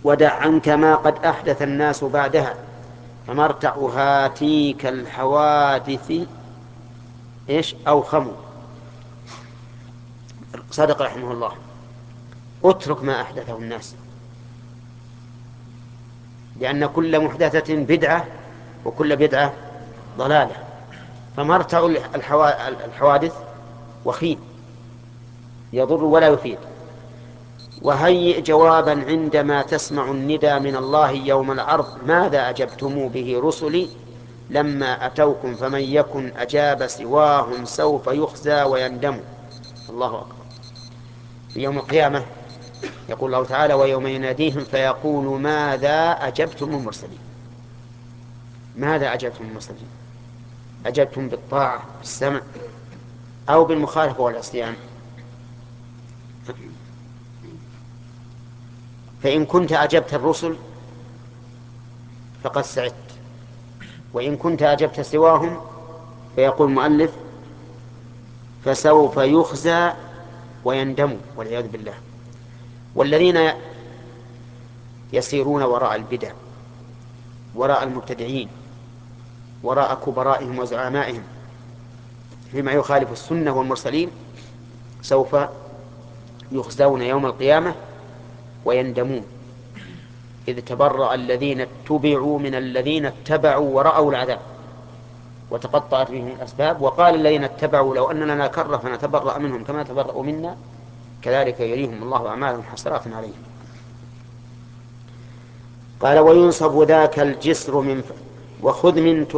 ودع عنك ما قد أحدث الناس بعدها فمرتع هاتيك الحوادث أو خمو. صدق رحمه الله. اترك ما أحدثه الناس، لأن كل محدثة بدعة وكل بدعة ضلالة. فمرتع الحوادث وخيم يضر ولا يفيد. وهيئ جوابا عندما تسمع الندى من الله يوم العرض ماذا أجبتم به رسلي لما أتوكم فمن يكن أجاب سواهم سوف يخزى ويندم. الله أكبر. في يوم القيامة يقول الله تعالى ويوم يناديهم فيقول ماذا أجبتم المرسلين. ماذا أجبتم المرسلين؟ أجبتم بالطاعة بالسمع أو بالمخالفة والعصيان؟ فإن كنت أجبت الرسل فقد سعدت، وإن كنت أجبت سواهم فيقول المؤلف فسوف يخزى ويندم والعياذ بالله. والذين يسيرون وراء البدع وراء المبتدعين وراء كبرائهم وزعمائهم فيما يخالف السنة والمرسلين سوف يخزون يوم القيامة ويندمون، إذ تبرأ الذين اتبعوا من الذين اتبعوا ورأوا العذاب وتقطعت بهم الأسباب. وقال الذين اتبعوا لو أن لنا كرة فنتبرأ منهم كما تبرأوا منا كذلك يريهم الله أعمالهم حسرات عليهم. قال وينصب ذاك الجسر وخذ من